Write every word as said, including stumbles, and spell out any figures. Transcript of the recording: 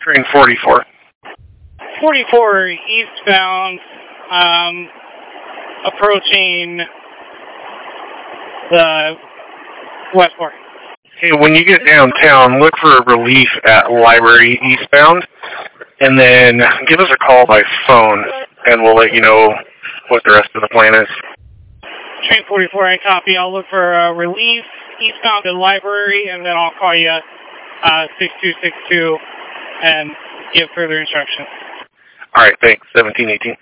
Train forty-four. forty-four eastbound, um, approaching the Westport. Hey, when you get downtown, look for relief at Library eastbound, and then give us a call by phone, and we'll let you know what the rest of the plan is. Train forty-four, I copy. I'll look for uh, relief eastbound to Library, and then I'll call you uh, six two six two and give further instructions. All right, thanks. seventeen eighteen.